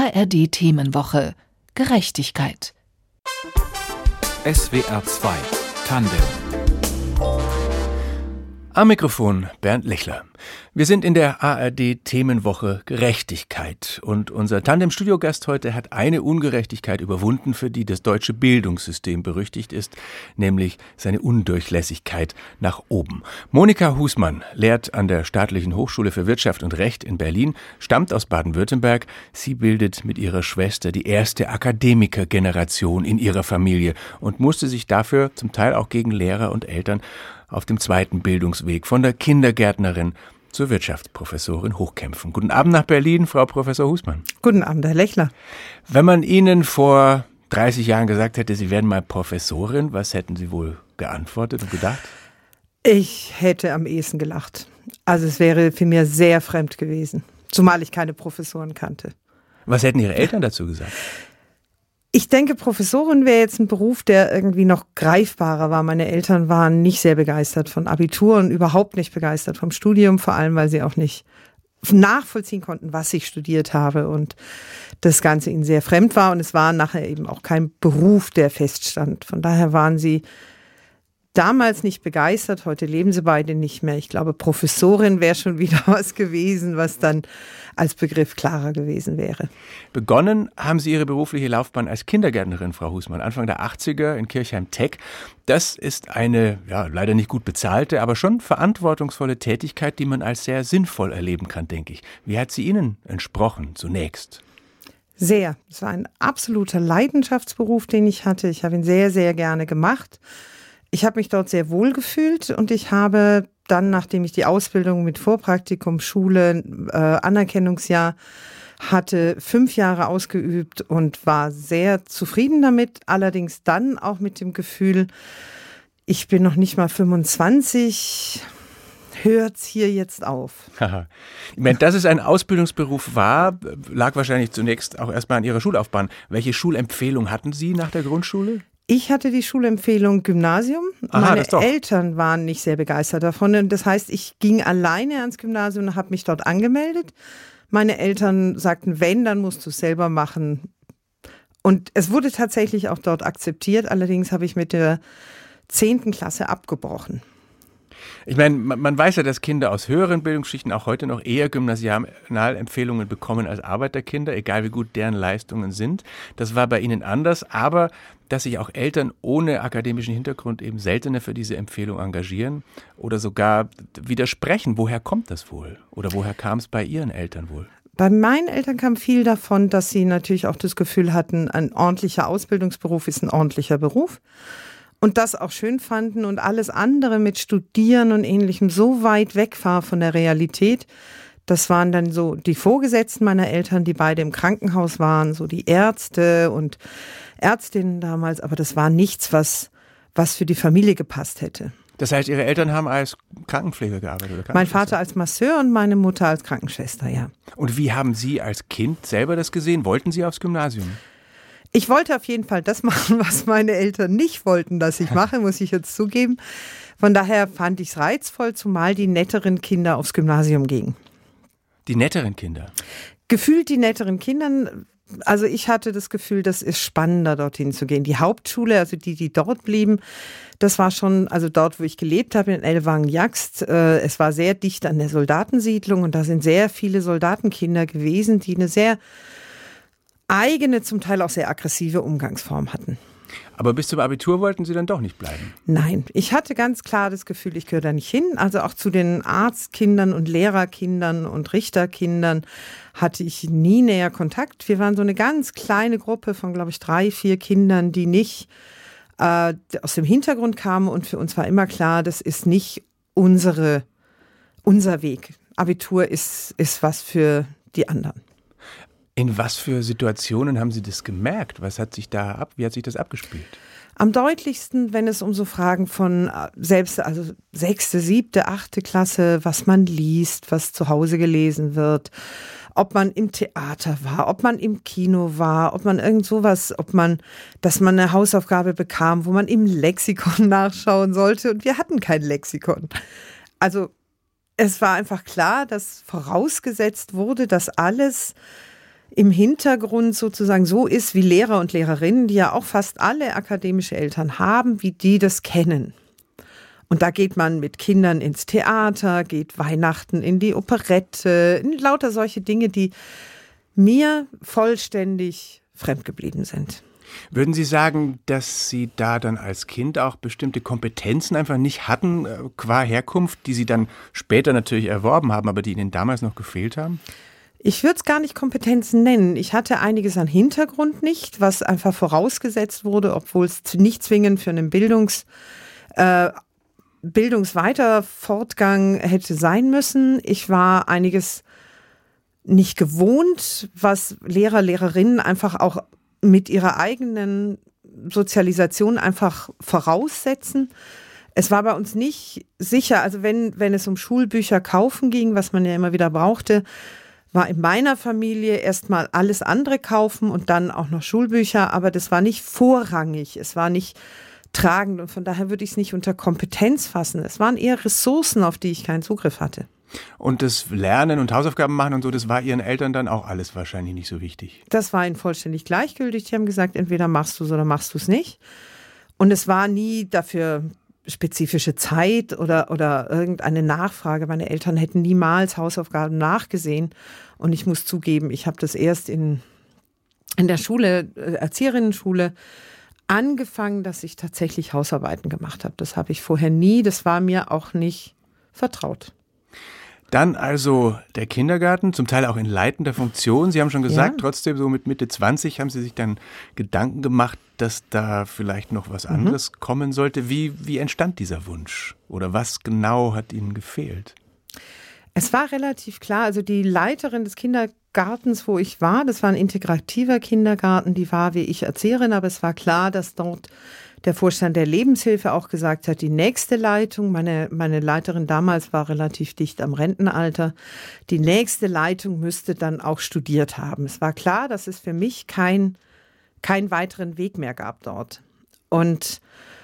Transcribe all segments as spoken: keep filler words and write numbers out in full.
A R D-Themenwoche Gerechtigkeit. S W R zwei Tandem. Am Mikrofon Bernd Lechler. Wir sind in der A R D-Themenwoche Gerechtigkeit und unser Tandem-Studiogast heute hat eine Ungerechtigkeit überwunden, für die das deutsche Bildungssystem berüchtigt ist, nämlich seine Undurchlässigkeit nach oben. Monika Husmann lehrt an der Staatlichen Hochschule für Wirtschaft und Recht in Berlin, stammt aus Baden-Württemberg. Sie bildet mit ihrer Schwester die erste Akademikergeneration in ihrer Familie und musste sich dafür zum Teil auch gegen Lehrer und Eltern auf dem zweiten Bildungsweg von der Kindergärtnerin zur Wirtschaftsprofessorin hochkämpfen. Guten Abend nach Berlin, Frau Professor Husmann. Guten Abend, Herr Lechler. Wenn man Ihnen vor dreißig Jahren gesagt hätte, Sie werden mal Professorin, was hätten Sie wohl geantwortet und gedacht? Ich hätte am ehesten gelacht. Also es wäre für mich sehr fremd gewesen, zumal ich keine Professoren kannte. Was hätten Ihre Eltern dazu gesagt? Ich denke, Professorin wäre jetzt ein Beruf, der irgendwie noch greifbarer war. Meine Eltern waren nicht sehr begeistert von Abitur und überhaupt nicht begeistert vom Studium, vor allem, weil sie auch nicht nachvollziehen konnten, was ich studiert habe und das Ganze ihnen sehr fremd war und es war nachher eben auch kein Beruf, der feststand. Von daher waren sie damals nicht begeistert, heute leben sie beide nicht mehr. Ich glaube, Professorin wäre schon wieder was gewesen, was dann als Begriff klarer gewesen wäre. Begonnen haben Sie Ihre berufliche Laufbahn als Kindergärtnerin, Frau Husmann, Anfang der achtziger in Kirchheim-Teck. Das ist eine, ja, leider nicht gut bezahlte, aber schon verantwortungsvolle Tätigkeit, die man als sehr sinnvoll erleben kann, denke ich. Wie hat sie Ihnen entsprochen zunächst? Sehr. Es war ein absoluter Leidenschaftsberuf, den ich hatte. Ich habe ihn sehr, sehr gerne gemacht. Ich habe mich dort sehr wohl gefühlt und ich habe dann, nachdem ich die Ausbildung mit Vorpraktikum, Schule, äh, Anerkennungsjahr hatte, fünf Jahre ausgeübt und war sehr zufrieden damit. Allerdings dann auch mit dem Gefühl, ich bin noch nicht mal fünfundzwanzig, hört's hier jetzt auf. Ich meine, dass es ein Ausbildungsberuf war, lag wahrscheinlich zunächst auch erstmal an Ihrer Schullaufbahn. Welche Schulempfehlung hatten Sie nach der Grundschule? Ich hatte die Schulempfehlung Gymnasium. Aha, Meine Eltern waren nicht sehr begeistert davon. Das heißt, ich ging alleine ans Gymnasium und habe mich dort angemeldet. Meine Eltern sagten, wenn, dann musst du es selber machen. Und es wurde tatsächlich auch dort akzeptiert. Allerdings habe ich mit der zehnten Klasse abgebrochen. Ich meine, man weiß ja, dass Kinder aus höheren Bildungsschichten auch heute noch eher Gymnasialempfehlungen bekommen als Arbeiterkinder, egal wie gut deren Leistungen sind. Das war bei Ihnen anders, aber dass sich auch Eltern ohne akademischen Hintergrund eben seltener für diese Empfehlung engagieren oder sogar widersprechen. Woher kommt das wohl? Oder woher kam es bei Ihren Eltern wohl? Bei meinen Eltern kam viel davon, dass sie natürlich auch das Gefühl hatten, ein ordentlicher Ausbildungsberuf ist ein ordentlicher Beruf. Und das auch schön fanden und alles andere mit Studieren und Ähnlichem so weit weg war von der Realität. Das waren dann so die Vorgesetzten meiner Eltern, die beide im Krankenhaus waren, so die Ärzte und Ärztinnen damals. Aber das war nichts, was, was für die Familie gepasst hätte. Das heißt, Ihre Eltern haben als Krankenpfleger gearbeitet? Oder Mein Vater als Masseur und meine Mutter als Krankenschwester, ja. Und wie haben Sie als Kind selber das gesehen? Wollten Sie aufs Gymnasium? Ich wollte auf jeden Fall das machen, was meine Eltern nicht wollten, dass ich mache, muss ich jetzt zugeben. Von daher fand ich es reizvoll, zumal die netteren Kinder aufs Gymnasium gingen. Die netteren Kinder? Gefühlt die netteren Kinder. Also ich hatte das Gefühl, das ist spannender, dorthin zu gehen. Die Hauptschule, also die, die dort blieben, das war schon, also dort, wo ich gelebt habe, in Ellwangen-Jagst, äh, es war sehr dicht an der Soldatensiedlung und da sind sehr viele Soldatenkinder gewesen, die eine sehr eigene, zum Teil auch sehr aggressive Umgangsform hatten. Aber bis zum Abitur wollten Sie dann doch nicht bleiben? Nein, ich hatte ganz klar das Gefühl, ich gehöre da nicht hin. Also auch zu den Arztkindern und Lehrerkindern und Richterkindern hatte ich nie näher Kontakt. Wir waren so eine ganz kleine Gruppe von, glaube ich, drei, vier Kindern, die nicht äh, aus dem Hintergrund kamen. Und für uns war immer klar, das ist nicht unsere, unser Weg. Abitur ist, ist was für die anderen. In was für Situationen haben Sie das gemerkt? Was hat sich da ab, wie hat sich das abgespielt? Am deutlichsten, wenn es um so Fragen von selbst, also sechste, siebte, achte Klasse, was man liest, was zu Hause gelesen wird, ob man im Theater war, ob man im Kino war, ob man irgend sowas, ob man, dass man eine Hausaufgabe bekam, wo man im Lexikon nachschauen sollte und wir hatten kein Lexikon. Also es war einfach klar, dass vorausgesetzt wurde, dass alles im Hintergrund sozusagen so ist wie Lehrer und Lehrerinnen, die ja auch fast alle akademische Eltern haben, wie die das kennen. Und da geht man mit Kindern ins Theater, geht Weihnachten in die Operette, in lauter solche Dinge, die mir vollständig fremd geblieben sind. Würden Sie sagen, dass Sie da dann als Kind auch bestimmte Kompetenzen einfach nicht hatten, qua Herkunft, die Sie dann später natürlich erworben haben, aber die Ihnen damals noch gefehlt haben? Ich würde es gar nicht Kompetenzen nennen. Ich hatte einiges an Hintergrund nicht, was einfach vorausgesetzt wurde, obwohl es nicht zwingend für einen Bildungs, äh, Bildungsweiterfortgang hätte sein müssen. Ich war einiges nicht gewohnt, was Lehrer, Lehrerinnen einfach auch mit ihrer eigenen Sozialisation einfach voraussetzen. Es war bei uns nicht sicher, also wenn, wenn es um Schulbücher kaufen ging, was man ja immer wieder brauchte, war in meiner Familie erstmal alles andere kaufen und dann auch noch Schulbücher, aber das war nicht vorrangig, es war nicht tragend und von daher würde ich es nicht unter Kompetenz fassen. Es waren eher Ressourcen, auf die ich keinen Zugriff hatte. Und das Lernen und Hausaufgaben machen und so, das war Ihren Eltern dann auch alles wahrscheinlich nicht so wichtig? Das war ihnen vollständig gleichgültig. Die haben gesagt, entweder machst du es oder machst du es nicht. Und es war nie dafür spezifische Zeit oder, oder irgendeine Nachfrage. Meine Eltern hätten niemals Hausaufgaben nachgesehen. Und ich muss zugeben, ich habe das erst in, in der Schule, Erzieherinnenschule, angefangen, dass ich tatsächlich Hausarbeiten gemacht habe. Das habe ich vorher nie, das war mir auch nicht vertraut. Dann also der Kindergarten, zum Teil auch in leitender Funktion. Sie haben schon gesagt, ja. Trotzdem so mit Mitte zwanzig haben Sie sich dann Gedanken gemacht, dass da vielleicht noch was anderes mhm. kommen sollte. Wie, wie entstand dieser Wunsch? Oder was genau hat Ihnen gefehlt? Es war relativ klar, also die Leiterin des Kindergartens, wo ich war, das war ein integrativer Kindergarten, die war wie ich Erzieherin, aber es war klar, dass dort der Vorstand der Lebenshilfe auch gesagt hat, die nächste Leitung, meine, meine Leiterin damals war relativ dicht am Rentenalter, die nächste Leitung müsste dann auch studiert haben. Es war klar, dass es für mich kein, keinen weiteren Weg mehr gab dort. Und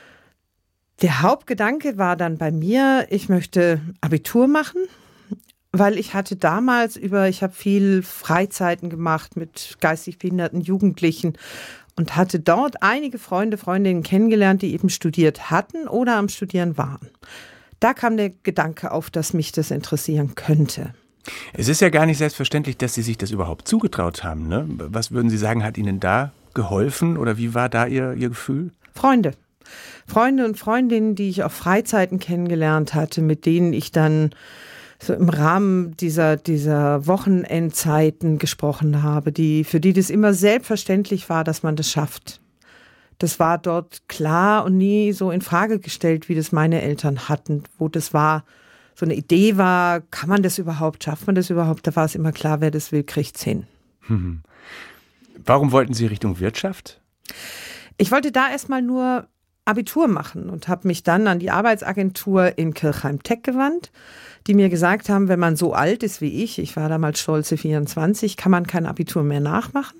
der Hauptgedanke war dann bei mir, ich möchte Abitur machen, weil ich hatte damals über, ich habe viel Freizeiten gemacht mit geistig behinderten Jugendlichen und hatte dort einige Freunde, Freundinnen kennengelernt, die eben studiert hatten oder am Studieren waren. Da kam der Gedanke auf, dass mich das interessieren könnte. Es ist ja gar nicht selbstverständlich, dass Sie sich das überhaupt zugetraut haben, ne? Was würden Sie sagen, hat Ihnen da geholfen oder wie war da Ihr, Ihr Gefühl? Freunde. Freunde und Freundinnen, die ich auf Freizeiten kennengelernt hatte, mit denen ich dann so im Rahmen dieser, dieser Wochenendzeiten gesprochen habe, die, für die das immer selbstverständlich war, dass man das schafft. Das war dort klar und nie so in Frage gestellt, wie das meine Eltern hatten, wo das war, so eine Idee war, kann man das überhaupt, schafft man das überhaupt? Da war es immer klar, wer das will, kriegt's hin. Hm. Warum wollten Sie Richtung Wirtschaft? Ich wollte da erstmal nur Abitur machen und habe mich dann an die Arbeitsagentur in Kirchheim-Teck gewandt, die mir gesagt haben, wenn man so alt ist wie ich, ich war damals stolze vierundzwanzig, kann man kein Abitur mehr nachmachen.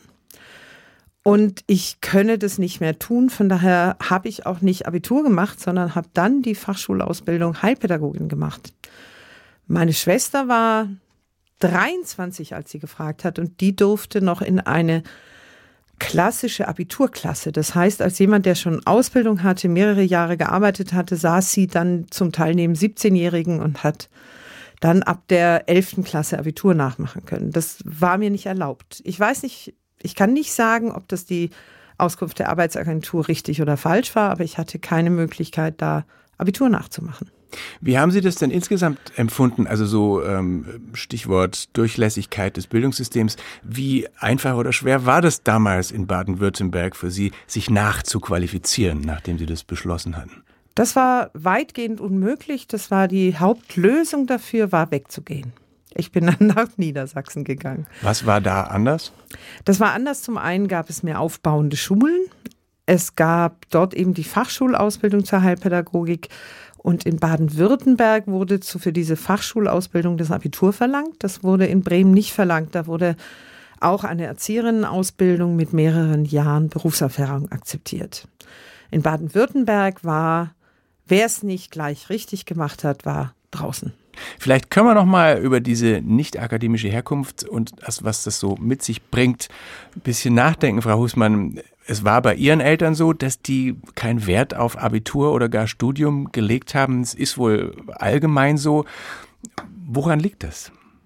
Und ich könne das nicht mehr tun, von daher habe ich auch nicht Abitur gemacht, sondern habe dann die Fachschulausbildung Heilpädagogin gemacht. Meine Schwester war dreiundzwanzig, als sie gefragt hat, und die durfte noch in eine klassische Abiturklasse. Das heißt, als jemand, der schon Ausbildung hatte, mehrere Jahre gearbeitet hatte, saß sie dann zum Teil neben siebzehnjährigen und hat dann ab der elften Klasse Abitur nachmachen können. Das war mir nicht erlaubt. Ich weiß nicht, ich kann nicht sagen, ob das die Auskunft der Arbeitsagentur richtig oder falsch war, aber ich hatte keine Möglichkeit, da Abitur nachzumachen. Wie haben Sie das denn insgesamt empfunden? Also so ähm, Stichwort Durchlässigkeit des Bildungssystems. Wie einfach oder schwer war das damals in Baden-Württemberg für Sie, sich nachzuqualifizieren, nachdem Sie das beschlossen hatten? Das war weitgehend unmöglich. Das war die Hauptlösung dafür, war wegzugehen. Ich bin dann nach Niedersachsen gegangen. Was war da anders? Das war anders. Zum einen gab es mehr aufbauende Schulen. Es gab dort eben die Fachschulausbildung zur Heilpädagogik. Und in Baden-Württemberg wurde zu, für diese Fachschulausbildung das Abitur verlangt. Das wurde in Bremen nicht verlangt. Da wurde auch eine Erzieherinnenausbildung mit mehreren Jahren Berufserfahrung akzeptiert. In Baden-Württemberg war, wer es nicht gleich richtig gemacht hat, war draußen. Vielleicht können wir noch mal über diese nicht-akademische Herkunft und das, was das so mit sich bringt, ein bisschen nachdenken, Frau Husmann. Es war bei Ihren Eltern so, dass die keinen Wert auf Abitur oder gar Studium gelegt haben. Es ist wohl allgemein so. Woran liegt das?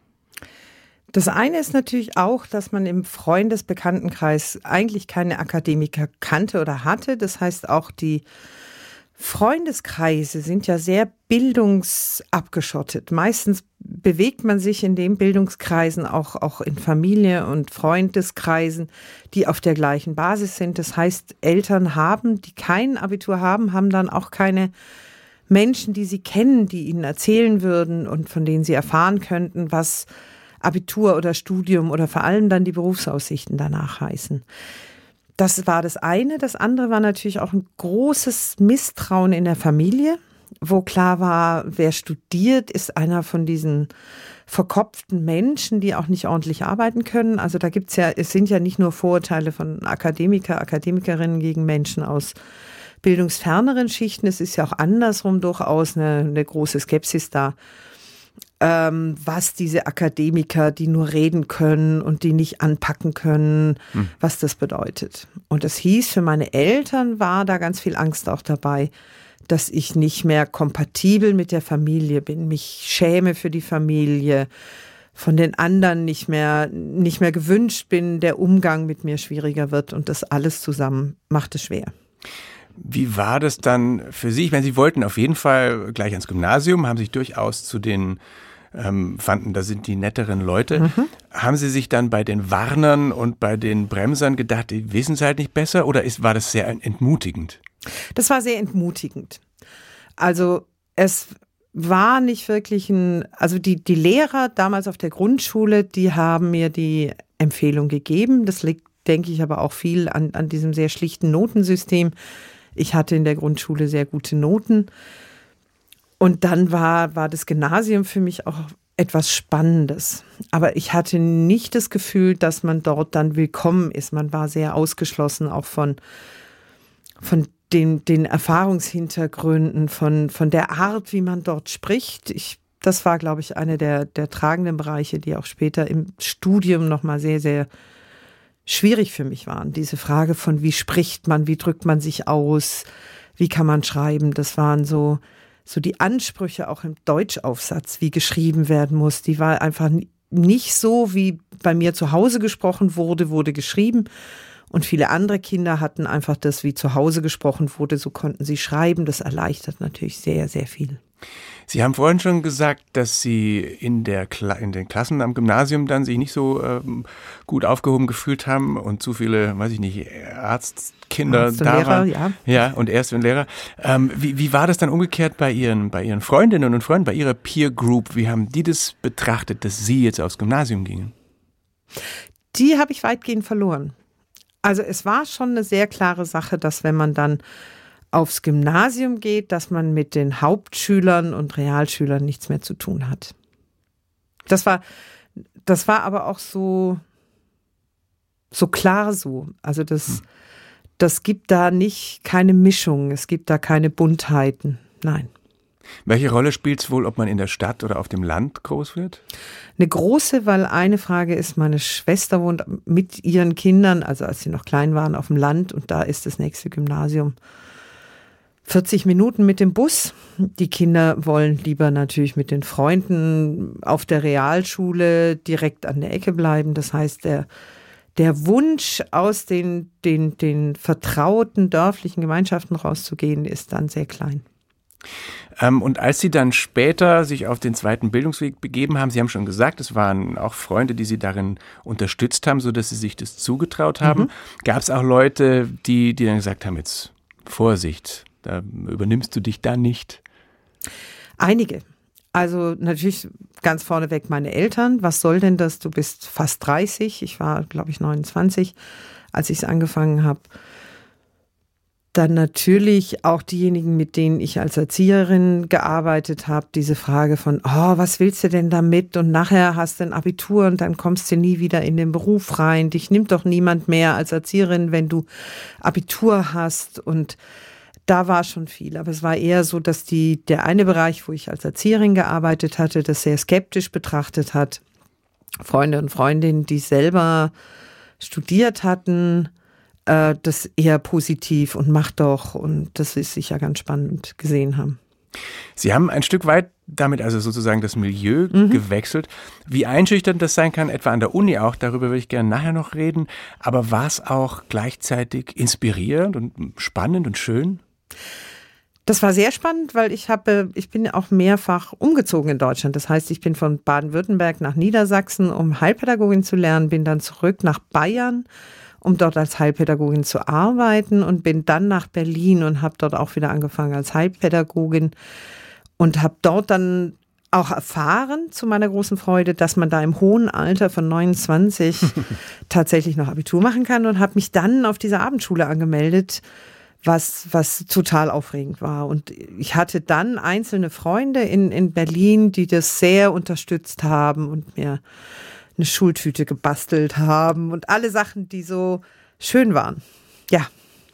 Das eine ist natürlich auch, dass man im Freundesbekanntenkreis eigentlich keine Akademiker kannte oder hatte. Das heißt, auch die Freundeskreise sind ja sehr bildungsabgeschottet. Meistens bewegt man sich in den Bildungskreisen auch, auch in Familie und Freundeskreisen, die auf der gleichen Basis sind. Das heißt, Eltern haben, die kein Abitur haben, haben dann auch keine Menschen, die sie kennen, die ihnen erzählen würden und von denen sie erfahren könnten, was Abitur oder Studium oder vor allem dann die Berufsaussichten danach heißen. Das war das eine. Das andere war natürlich auch ein großes Misstrauen in der Familie, wo klar war, wer studiert, ist einer von diesen verkopften Menschen, die auch nicht ordentlich arbeiten können. Also da gibt's ja, es sind ja nicht nur Vorurteile von Akademiker, Akademikerinnen gegen Menschen aus bildungsferneren Schichten. Es ist ja auch andersrum durchaus eine, eine große Skepsis da. Ähm, was diese Akademiker, die nur reden können und die nicht anpacken können, hm. was das bedeutet. Und das hieß, für meine Eltern war da ganz viel Angst auch dabei, dass ich nicht mehr kompatibel mit der Familie bin, mich schäme für die Familie, von den anderen nicht mehr, nicht mehr gewünscht bin, der Umgang mit mir schwieriger wird und das alles zusammen macht es schwer. Wie war das dann für Sie? Ich meine, Sie wollten auf jeden Fall gleich ans Gymnasium, haben sich durchaus zu den, ähm, fanden, da sind die netteren Leute. Mhm. Haben Sie sich dann bei den Warnern und bei den Bremsern gedacht, die wissen es halt nicht besser, oder ist, war das sehr entmutigend? Das war sehr entmutigend. Also es war nicht wirklich ein, also die, die Lehrer damals auf der Grundschule, die haben mir die Empfehlung gegeben. Das liegt, denke ich, aber auch viel an, an diesem sehr schlichten Notensystem. Ich hatte in der Grundschule sehr gute Noten. Und dann war, war das Gymnasium für mich auch etwas Spannendes. Aber ich hatte nicht das Gefühl, dass man dort dann willkommen ist. Man war sehr ausgeschlossen, auch von, von den, den Erfahrungshintergründen, von, von der Art, wie man dort spricht. Ich, das war, glaube ich, eine der, der tragenden Bereiche, die auch später im Studium nochmal sehr, sehr schwierig für mich waren. Diese Frage von, wie spricht man, wie drückt man sich aus, wie kann man schreiben, das waren so, so die Ansprüche auch im Deutschaufsatz, wie geschrieben werden muss. Die war einfach nicht so, wie bei mir zu Hause gesprochen wurde, wurde geschrieben. Und viele andere Kinder hatten einfach das, wie zu Hause gesprochen wurde, so konnten sie schreiben. Das erleichtert natürlich sehr, sehr viel. Sie haben vorhin schon gesagt, dass Sie in, der Kla- in den Klassen am Gymnasium dann sich nicht so ähm, gut aufgehoben gefühlt haben und zu viele, weiß ich nicht, Arztkinder Arzt und da Lehrer, waren. Ja, ja, und Ärzte und Lehrer. Ähm, wie, wie war das dann umgekehrt bei Ihren, bei Ihren Freundinnen und Freunden, bei Ihrer Peer Group? Wie haben die das betrachtet, dass Sie jetzt aufs Gymnasium gingen? Die habe ich weitgehend verloren. Also es war schon eine sehr klare Sache, dass wenn man dann aufs Gymnasium geht, dass man mit den Hauptschülern und Realschülern nichts mehr zu tun hat. Das war, das war aber auch so, so klar so. Also das, das gibt da nicht keine Mischung, es gibt da keine Buntheiten. Nein. Welche Rolle spielt es wohl, ob man in der Stadt oder auf dem Land groß wird? Eine große, weil eine Frage ist, meine Schwester wohnt mit ihren Kindern, also als sie noch klein waren, auf dem Land und da ist das nächste Gymnasium vierzig Minuten mit dem Bus. Die Kinder wollen lieber natürlich mit den Freunden auf der Realschule direkt an der Ecke bleiben. Das heißt, der, der Wunsch, aus den, den, den vertrauten dörflichen Gemeinschaften rauszugehen, ist dann sehr klein. Ähm, und als Sie dann später sich auf den zweiten Bildungsweg begeben haben, Sie haben schon gesagt, es waren auch Freunde, die Sie darin unterstützt haben, sodass Sie sich das zugetraut haben. Mhm. Gab es auch Leute, die, die dann gesagt haben, jetzt Vorsicht, da übernimmst du dich da nicht? Einige. Also natürlich ganz vorneweg meine Eltern. Was soll denn das? Du bist fast dreißig. Ich war, glaube ich, neunundzwanzig, als ich es angefangen habe. Dann natürlich auch diejenigen, mit denen ich als Erzieherin gearbeitet habe, diese Frage von, oh, was willst du denn damit? Und nachher hast du ein Abitur und dann kommst du nie wieder in den Beruf rein. Dich nimmt doch niemand mehr als Erzieherin, wenn du Abitur hast. Und Da war schon viel, aber es war eher so, dass die, der eine Bereich, wo ich als Erzieherin gearbeitet hatte, das sehr skeptisch betrachtet hat. Freunde und Freundinnen, die selber studiert hatten, äh, das eher positiv und mach doch, und das ist sicher ganz spannend gesehen haben. Sie haben ein Stück weit damit also sozusagen das Milieu mhm. gewechselt. Wie einschüchternd das sein kann, etwa an der Uni auch, darüber würde ich gerne nachher noch reden. Aber war es auch gleichzeitig inspirierend und spannend und schön? Das war sehr spannend, weil ich habe, ich bin auch mehrfach umgezogen in Deutschland. Das heißt, ich bin von Baden-Württemberg nach Niedersachsen, um Heilpädagogin zu lernen, bin dann zurück nach Bayern, um dort als Heilpädagogin zu arbeiten, und bin dann nach Berlin und habe dort auch wieder angefangen als Heilpädagogin und habe dort dann auch erfahren, zu meiner großen Freude, dass man da im hohen Alter von neunundzwanzig tatsächlich noch Abitur machen kann, und habe mich dann auf diese Abendschule angemeldet, was was total aufregend war. Und ich hatte dann einzelne Freunde in, in Berlin, die das sehr unterstützt haben und mir eine Schultüte gebastelt haben und alle Sachen, die so schön waren. Ja.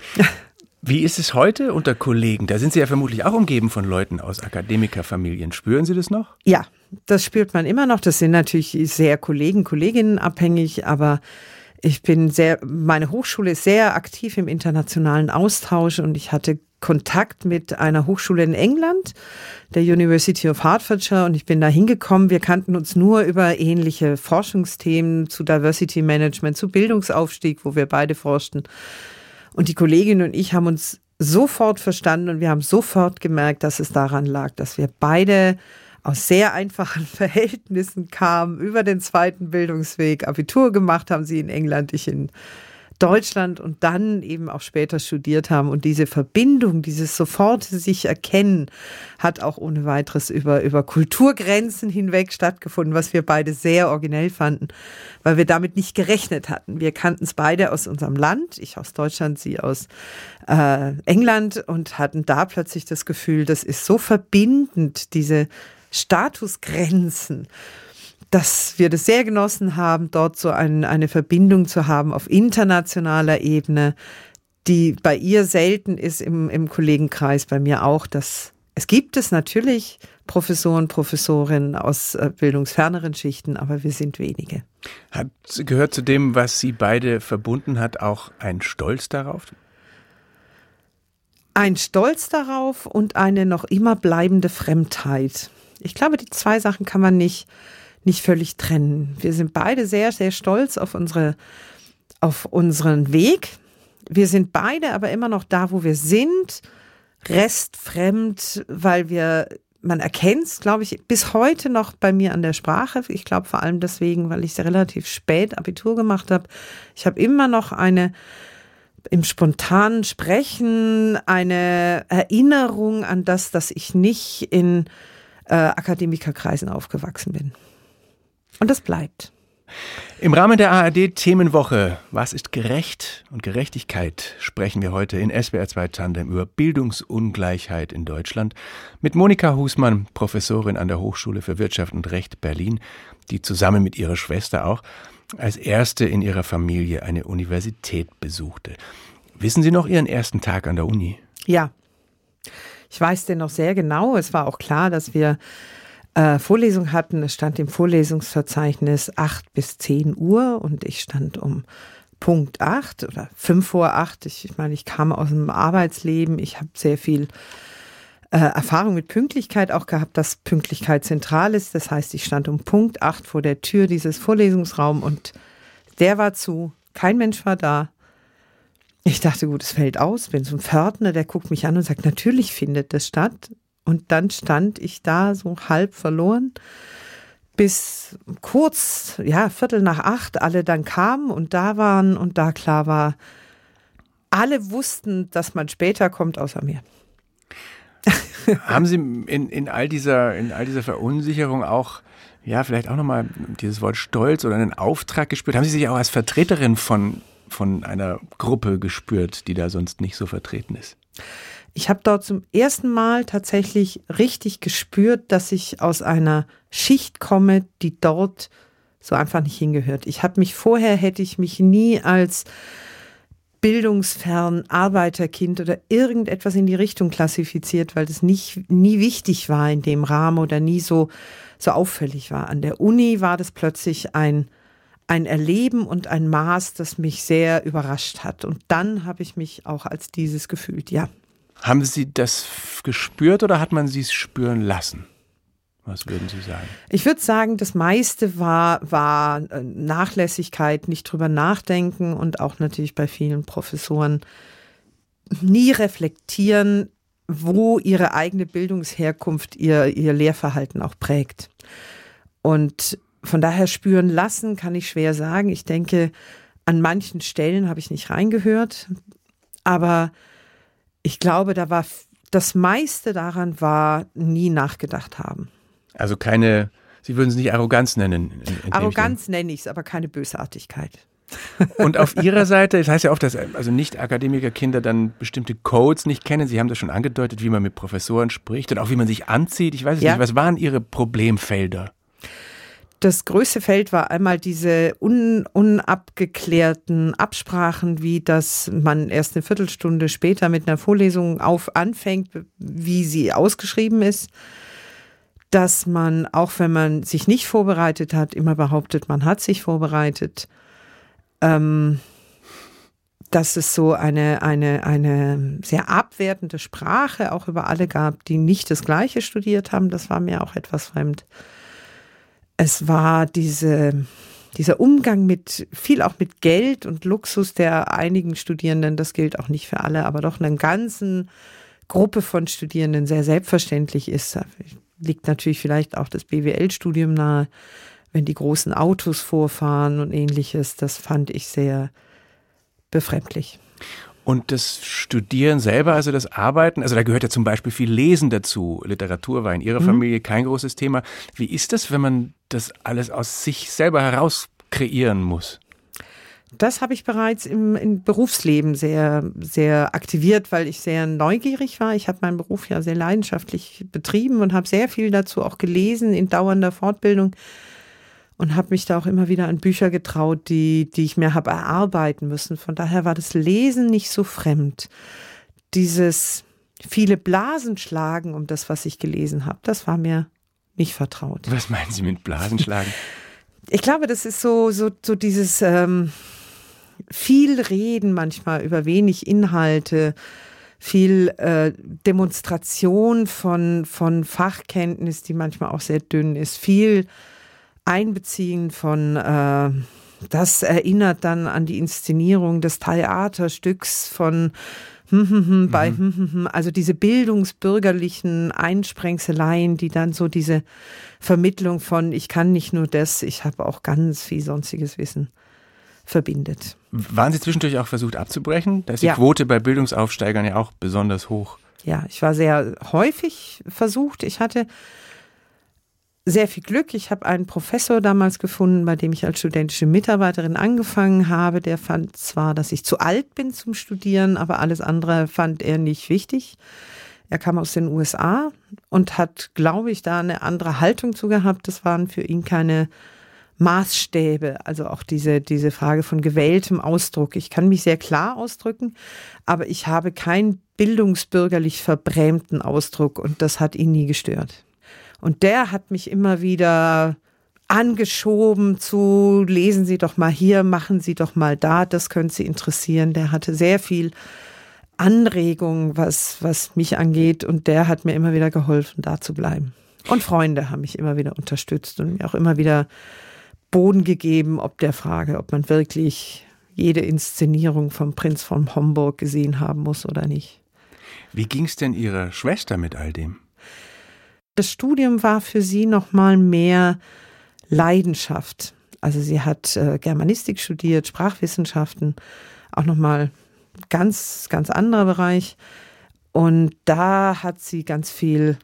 Wie ist es heute unter Kollegen? Da sind Sie ja vermutlich auch umgeben von Leuten aus Akademikerfamilien. Spüren Sie das noch? Ja, das spürt man immer noch. Das sind natürlich sehr Kollegen, Kolleginnen abhängig, aber ich bin sehr, meine Hochschule ist sehr aktiv im internationalen Austausch, und ich hatte Kontakt mit einer Hochschule in England, der University of Hertfordshire, und ich bin da hingekommen. Wir kannten uns nur über ähnliche Forschungsthemen zu Diversity Management, zu Bildungsaufstieg, wo wir beide forschten. Und die Kollegin und ich haben uns sofort verstanden, und wir haben sofort gemerkt, dass es daran lag, dass wir beide aus sehr einfachen Verhältnissen kamen, über den zweiten Bildungsweg Abitur gemacht haben, sie in England, ich in Deutschland, und dann eben auch später studiert haben. Und diese Verbindung, dieses sofort sich erkennen, hat auch ohne weiteres über, über Kulturgrenzen hinweg stattgefunden, was wir beide sehr originell fanden, weil wir damit nicht gerechnet hatten. Wir kannten es beide aus unserem Land, ich aus Deutschland, sie aus äh, England, und hatten da plötzlich das Gefühl, das ist so verbindend, diese Statusgrenzen, dass wir das sehr genossen haben, dort so ein, eine Verbindung zu haben auf internationaler Ebene, die bei ihr selten ist im, im Kollegenkreis, bei mir auch. Das, es gibt es natürlich Professoren, Professorinnen aus äh, bildungsferneren Schichten, aber wir sind wenige. Hat gehört zu dem, was Sie beide verbunden hat, auch ein Stolz darauf? Ein Stolz darauf und eine noch immer bleibende Fremdheit. Ich glaube, die zwei Sachen kann man nicht nicht völlig trennen. Wir sind beide sehr, sehr stolz auf unsere, auf unseren Weg. Wir sind beide aber immer noch da, wo wir sind, restfremd, weil wir, man erkennt es, glaube ich, bis heute noch bei mir an der Sprache. Ich glaube vor allem deswegen, weil ich relativ spät Abitur gemacht habe. Ich habe immer noch eine, im spontanen Sprechen, eine Erinnerung an das, dass ich nicht in äh, Akademikerkreisen aufgewachsen bin. Und das bleibt. Im Rahmen der A R D-Themenwoche Was ist gerecht und Gerechtigkeit sprechen wir heute in S W R zwei Tandem über Bildungsungleichheit in Deutschland mit Monika Husmann, Professorin an der Hochschule für Wirtschaft und Recht Berlin, die zusammen mit ihrer Schwester auch als erste in ihrer Familie eine Universität besuchte. Wissen Sie noch Ihren ersten Tag an der Uni? Ja, ich weiß den noch sehr genau. Es war auch klar, dass wir Äh, Vorlesung hatten. Es stand im Vorlesungsverzeichnis acht bis zehn Uhr, und ich stand um Punkt acht oder fünf vor acht. Ich, ich meine, ich kam aus dem Arbeitsleben. Ich habe sehr viel äh, Erfahrung mit Pünktlichkeit auch gehabt, dass Pünktlichkeit zentral ist. Das heißt, ich stand um Punkt acht vor der Tür dieses Vorlesungsraums, und der war zu. Kein Mensch war da. Ich dachte, gut, es fällt aus. Bin so ein Pförtner, der guckt mich an und sagt, natürlich findet das statt. Und dann stand ich da so halb verloren, bis kurz, ja, Viertel nach acht alle dann kamen und da waren und da klar war, alle wussten, dass man später kommt, außer mir. Haben Sie in, in all dieser, in all dieser Verunsicherung auch, ja, vielleicht auch nochmal dieses Wort Stolz oder einen Auftrag gespürt? Haben Sie sich auch als Vertreterin von, von einer Gruppe gespürt, die da sonst nicht so vertreten ist? Ich habe dort zum ersten Mal tatsächlich richtig gespürt, dass ich aus einer Schicht komme, die dort so einfach nicht hingehört. Ich habe mich vorher, hätte ich mich nie als bildungsfern, Arbeiterkind oder irgendetwas in die Richtung klassifiziert, weil das nicht, nie wichtig war in dem Rahmen oder nie so, so auffällig war. An der Uni war das plötzlich ein, ein Erleben und ein Maß, das mich sehr überrascht hat. Und dann habe ich mich auch als dieses gefühlt, ja. Haben Sie das gespürt oder hat man Sie es spüren lassen? Was würden Sie sagen? Ich würde sagen, das meiste war, war Nachlässigkeit, nicht drüber nachdenken und auch natürlich bei vielen Professoren nie reflektieren, wo ihre eigene Bildungsherkunft ihr, ihr Lehrverhalten auch prägt. Und von daher spüren lassen kann ich schwer sagen. Ich denke, an manchen Stellen habe ich nicht reingehört, aber ich glaube, da war das meiste daran war nie nachgedacht haben. Also keine, Sie würden es nicht Arroganz nennen. In, in Arroganz nenne ich es, aber keine Bösartigkeit. Und auf Ihrer Seite, es heißt ja oft, dass also Nicht-Akademiker-Kinder dann bestimmte Codes nicht kennen. Sie haben das schon angedeutet, wie man mit Professoren spricht und auch wie man sich anzieht. Ich weiß es ja. nicht, was waren Ihre Problemfelder? Das größte Feld war einmal diese un, unabgeklärten Absprachen, wie dass man erst eine Viertelstunde später mit einer Vorlesung auf anfängt, wie sie ausgeschrieben ist. Dass man, auch wenn man sich nicht vorbereitet hat, immer behauptet, man hat sich vorbereitet. Ähm, dass es so eine, eine, eine sehr abwertende Sprache auch über alle gab, die nicht das Gleiche studiert haben. Das war mir auch etwas fremd. Es war diese, dieser Umgang mit, viel auch mit Geld und Luxus der einigen Studierenden, das gilt auch nicht für alle, aber doch einer ganzen Gruppe von Studierenden sehr selbstverständlich ist. Liegt natürlich vielleicht auch das B W L-Studium nahe, wenn die großen Autos vorfahren und ähnliches. Das fand ich sehr befremdlich. Und das Studieren selber, also das Arbeiten, also da gehört ja zum Beispiel viel Lesen dazu. Literatur war in Ihrer mhm. Familie kein großes Thema. Wie ist das, wenn man das alles aus sich selber heraus kreieren muss? Das habe ich bereits im, im Berufsleben sehr, sehr aktiviert, weil ich sehr neugierig war. Ich habe meinen Beruf ja sehr leidenschaftlich betrieben und habe sehr viel dazu auch gelesen in dauernder Fortbildung und habe mich da auch immer wieder an Bücher getraut, die, die ich mir habe erarbeiten müssen. Von daher war das Lesen nicht so fremd. Dieses viele Blasen schlagen um das, was ich gelesen habe, das war mir nicht vertraut. Was meinen Sie mit Blasenschlagen? Ich glaube, das ist so, so, so dieses ähm, viel Reden manchmal über wenig Inhalte, viel äh, Demonstration von, von Fachkenntnis, die manchmal auch sehr dünn ist, viel Einbeziehen von, äh, das erinnert dann an die Inszenierung des Theaterstücks von hm, hm, hm, bei mhm. hm, hm, hm, also diese bildungsbürgerlichen Einsprengseleien, die dann so diese Vermittlung von ich kann nicht nur das, ich habe auch ganz viel sonstiges Wissen verbindet. Waren Sie zwischendurch auch versucht abzubrechen? Da ist die ja. Quote bei Bildungsaufsteigern ja auch besonders hoch. Ja, ich war sehr häufig versucht. Ich hatte sehr viel Glück. Ich habe einen Professor damals gefunden, bei dem ich als studentische Mitarbeiterin angefangen habe. Der fand zwar, dass ich zu alt bin zum Studieren, aber alles andere fand er nicht wichtig. Er kam aus den U S A und hat, glaube ich, da eine andere Haltung zu gehabt. Das waren für ihn keine Maßstäbe, also auch diese, diese Frage von gewähltem Ausdruck. Ich kann mich sehr klar ausdrücken, aber ich habe keinen bildungsbürgerlich verbrämten Ausdruck und das hat ihn nie gestört. Und der hat mich immer wieder angeschoben zu, lesen Sie doch mal hier, machen Sie doch mal da, das könnte Sie interessieren. Der hatte sehr viel Anregung, was, was mich angeht und der hat mir immer wieder geholfen, da zu bleiben. Und Freunde haben mich immer wieder unterstützt und mir auch immer wieder Boden gegeben, ob der Frage, ob man wirklich jede Inszenierung vom Prinz von Homburg gesehen haben muss oder nicht. Wie ging es denn Ihrer Schwester mit all dem? Das Studium war für sie noch mal mehr Leidenschaft. Also sie hat äh, Germanistik studiert, Sprachwissenschaften, auch noch mal ganz, ganz anderer Bereich. Und da hat sie ganz viel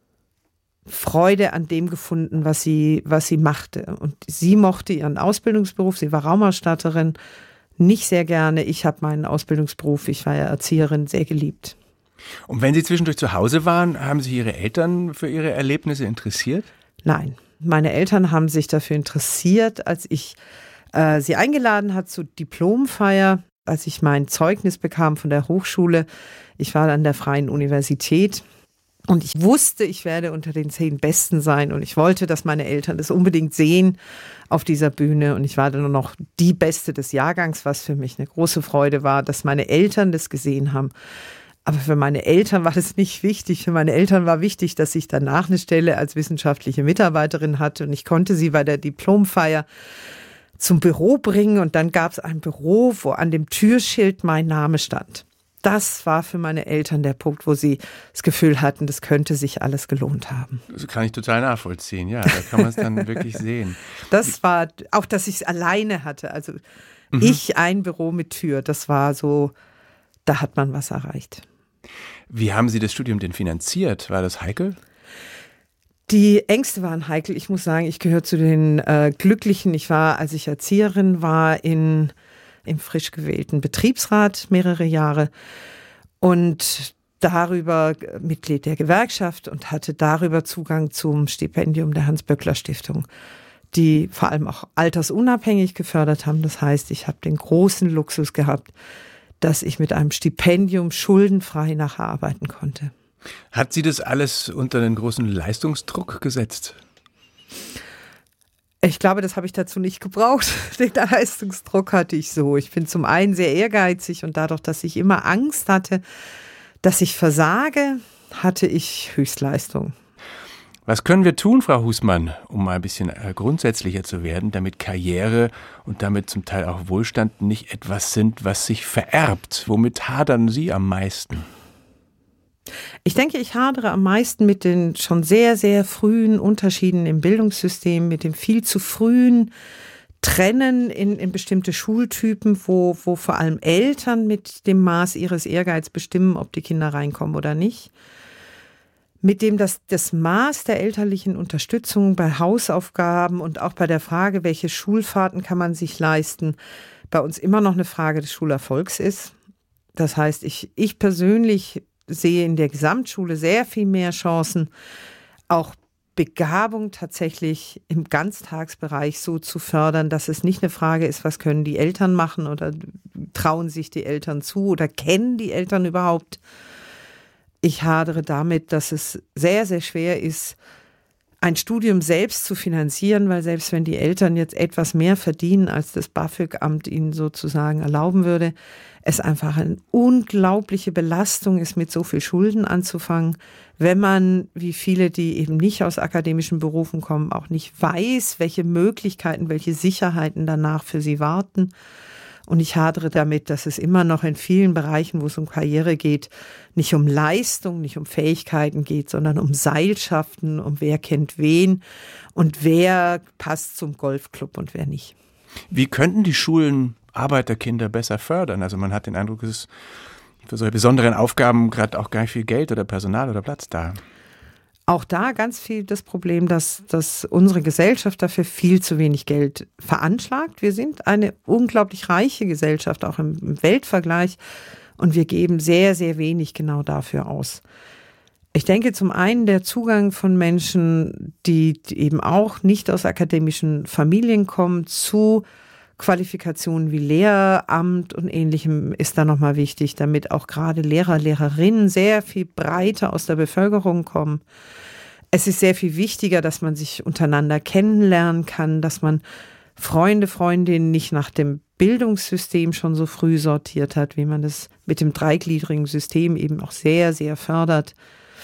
Freude an dem gefunden, was sie, was sie machte. Und sie mochte ihren Ausbildungsberuf, sie war Raumausstatterin, nicht sehr gerne. Ich habe meinen Ausbildungsberuf, ich war ja Erzieherin, sehr geliebt. Und wenn Sie zwischendurch zu Hause waren, haben sich Ihre Eltern für Ihre Erlebnisse interessiert? Nein, meine Eltern haben sich dafür interessiert, als ich äh, sie eingeladen hat zur Diplomfeier. als ich mein Zeugnis bekam von der Hochschule. Ich war an der Freien Universität und ich wusste, ich werde unter den zehn Besten sein und ich wollte, dass meine Eltern das unbedingt sehen auf dieser Bühne und ich war dann noch die Beste des Jahrgangs, was für mich eine große Freude war, dass meine Eltern das gesehen haben. Aber für meine Eltern war das nicht wichtig. Für meine Eltern war wichtig, dass ich danach eine Stelle als wissenschaftliche Mitarbeiterin hatte und ich konnte sie bei der Diplomfeier zum Büro bringen und dann gab es ein Büro, wo an dem Türschild mein Name stand. Das war für meine Eltern der Punkt, wo sie das Gefühl hatten, das könnte sich alles gelohnt haben. Das kann ich total nachvollziehen, ja, da kann man es dann wirklich sehen. Das war auch, dass ich es alleine hatte, also mhm. ich ein Büro mit Tür, das war so, da hat man was erreicht. Wie haben Sie das Studium denn finanziert? War das heikel? Die Ängste waren heikel. Ich muss sagen, ich gehöre zu den äh, Glücklichen. Ich war, als ich Erzieherin war, in, im frisch gewählten Betriebsrat mehrere Jahre und darüber Mitglied der Gewerkschaft und hatte darüber Zugang zum Stipendium der Hans-Böckler-Stiftung, die vor allem auch altersunabhängig gefördert haben. Das heißt, ich habe den großen Luxus gehabt, dass ich mit einem Stipendium schuldenfrei nachher arbeiten konnte. Hat Sie das alles unter einen großen Leistungsdruck gesetzt? Ich glaube, das habe ich dazu nicht gebraucht. Den Leistungsdruck hatte ich so. Ich bin zum einen sehr ehrgeizig und dadurch, dass ich immer Angst hatte, dass ich versage, hatte ich Höchstleistung. Was können wir tun, Frau Husmann, um mal ein bisschen grundsätzlicher zu werden, damit Karriere und damit zum Teil auch Wohlstand nicht etwas sind, was sich vererbt? Womit hadern Sie am meisten? Ich denke, ich hadere am meisten mit den schon sehr, sehr frühen Unterschieden im Bildungssystem, mit dem viel zu frühen Trennen in, in bestimmte Schultypen, wo, wo vor allem Eltern mit dem Maß ihres Ehrgeizes bestimmen, ob die Kinder reinkommen oder nicht. Mit dem das, das Maß der elterlichen Unterstützung bei Hausaufgaben und auch bei der Frage, welche Schulfahrten kann man sich leisten, bei uns immer noch eine Frage des Schulerfolgs ist. Das heißt, ich, ich persönlich sehe in der Gesamtschule sehr viel mehr Chancen, auch Begabung tatsächlich im Ganztagsbereich so zu fördern, dass es nicht eine Frage ist, was können die Eltern machen oder trauen sich die Eltern zu oder kennen die Eltern überhaupt. Ich hadere damit, dass es sehr, sehr schwer ist, ein Studium selbst zu finanzieren, weil selbst wenn die Eltern jetzt etwas mehr verdienen, als das BAföG-Amt ihnen sozusagen erlauben würde, es einfach eine unglaubliche Belastung ist, mit so viel Schulden anzufangen, wenn man, wie viele, die eben nicht aus akademischen Berufen kommen, auch nicht weiß, welche Möglichkeiten, welche Sicherheiten danach für sie warten. Und ich hadere damit, dass es immer noch in vielen Bereichen, wo es um Karriere geht, nicht um Leistung, nicht um Fähigkeiten geht, sondern um Seilschaften, um wer kennt wen und wer passt zum Golfclub und wer nicht. Wie könnten die Schulen Arbeiterkinder besser fördern? Also man hat den Eindruck, es ist für solche besonderen Aufgaben gerade auch gar nicht viel Geld oder Personal oder Platz da. Auch da ganz viel das Problem, dass, dass unsere Gesellschaft dafür viel zu wenig Geld veranschlagt. Wir sind eine unglaublich reiche Gesellschaft, auch im, im Weltvergleich. Und wir geben sehr, sehr wenig genau dafür aus. Ich denke zum einen der Zugang von Menschen, die, die eben auch nicht aus akademischen Familien kommen, zu Qualifikationen wie Lehramt und Ähnlichem ist da nochmal wichtig, damit auch gerade Lehrer, Lehrerinnen sehr viel breiter aus der Bevölkerung kommen. Es ist sehr viel wichtiger, dass man sich untereinander kennenlernen kann, dass man Freunde, Freundinnen nicht nach dem Bildungssystem schon so früh sortiert hat, wie man das mit dem dreigliedrigen System eben auch sehr, sehr fördert.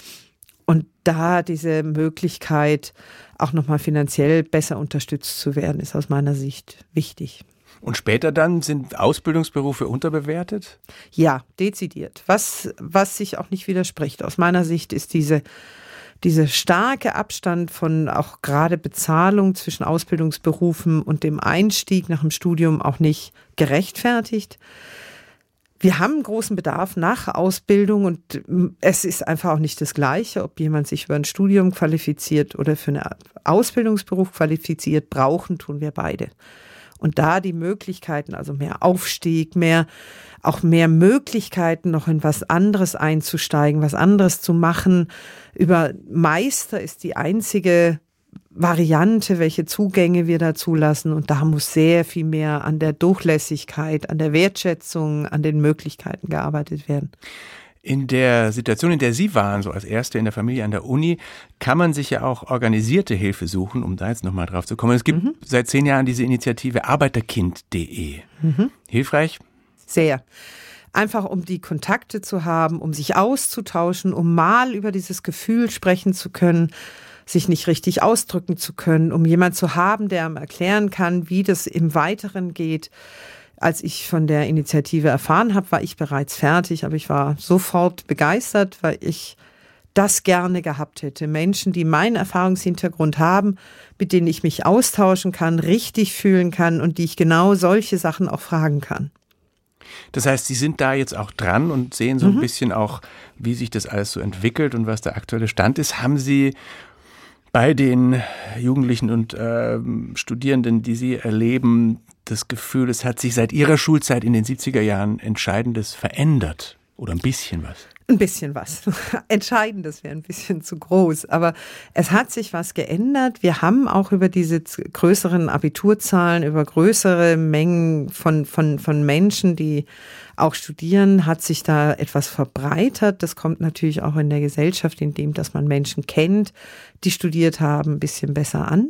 Und da diese Möglichkeit, auch nochmal finanziell besser unterstützt zu werden, ist aus meiner Sicht wichtig. Und später dann sind Ausbildungsberufe unterbewertet? Ja, dezidiert. Was, was sich auch nicht widerspricht. Aus meiner Sicht ist diese, diese starke Abstand von auch gerade Bezahlung zwischen Ausbildungsberufen und dem Einstieg nach dem Studium auch nicht gerechtfertigt. Wir haben großen Bedarf nach Ausbildung und es ist einfach auch nicht das Gleiche, ob jemand sich über ein Studium qualifiziert oder für einen Ausbildungsberuf qualifiziert. Brauchen tun wir beide. Und da die Möglichkeiten, also mehr Aufstieg, mehr, auch mehr Möglichkeiten, noch in was anderes einzusteigen, was anderes zu machen. Über Meister ist die einzige Variante, welche Zugänge wir da zulassen. Und da muss sehr viel mehr an der Durchlässigkeit, an der Wertschätzung, an den Möglichkeiten gearbeitet werden. In der Situation, in der Sie waren, so als Erste in der Familie an der Uni, kann man sich ja auch organisierte Hilfe suchen, um da jetzt nochmal drauf zu kommen. Es gibt mhm. seit zehn Jahren diese Initiative arbeiterkind punkt de. Mhm. Hilfreich? Sehr. Einfach um die Kontakte zu haben, um sich auszutauschen, um mal über dieses Gefühl sprechen zu können, sich nicht richtig ausdrücken zu können, um jemanden zu haben, der einem erklären kann, wie das im Weiteren geht. Als ich von der Initiative erfahren habe, war ich bereits fertig, aber ich war sofort begeistert, weil ich das gerne gehabt hätte. Menschen, die meinen Erfahrungshintergrund haben, mit denen ich mich austauschen kann, richtig fühlen kann und die ich genau solche Sachen auch fragen kann. Das heißt, Sie sind da jetzt auch dran und sehen so Mhm. ein bisschen auch, wie sich das alles so entwickelt und was der aktuelle Stand ist. Haben Sie bei den Jugendlichen und äh, Studierenden, die Sie erleben, das Gefühl, es hat sich seit Ihrer Schulzeit in den siebziger Jahren Entscheidendes verändert? Oder ein bisschen was? Ein bisschen was. Entscheidendes wäre ein bisschen zu groß. Aber es hat sich was geändert. Wir haben auch über diese größeren Abiturzahlen, über größere Mengen von, von, von Menschen, die auch studieren, hat sich da etwas verbreitert. Das kommt natürlich auch in der Gesellschaft, indem dass man Menschen kennt, die studiert haben, ein bisschen besser an.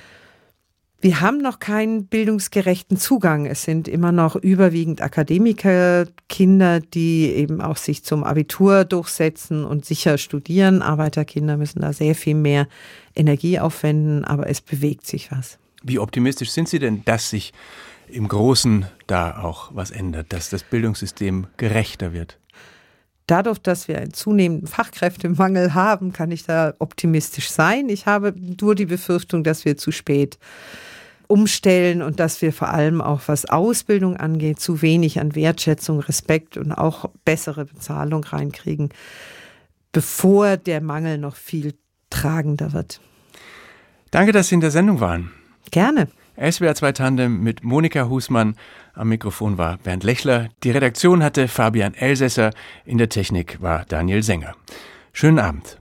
Wir haben noch keinen bildungsgerechten Zugang. Es sind immer noch überwiegend Akademikerkinder, die eben auch sich zum Abitur durchsetzen und sicher studieren. Arbeiterkinder müssen da sehr viel mehr Energie aufwenden, aber es bewegt sich was. Wie optimistisch sind Sie denn, dass sich im Großen da auch was ändert, dass das Bildungssystem gerechter wird? Dadurch, dass wir einen zunehmenden Fachkräftemangel haben, kann ich da optimistisch sein. Ich habe nur die Befürchtung, dass wir zu spät umstellen und dass wir vor allem auch, was Ausbildung angeht, zu wenig an Wertschätzung, Respekt und auch bessere Bezahlung reinkriegen, bevor der Mangel noch viel tragender wird. Danke, dass Sie in der Sendung waren. Gerne. S W R zwei Tandem mit Monika Husmann. Am Mikrofon war Bernd Lechler. Die Redaktion hatte Fabian Elsässer. In der Technik war Daniel Sänger. Schönen Abend.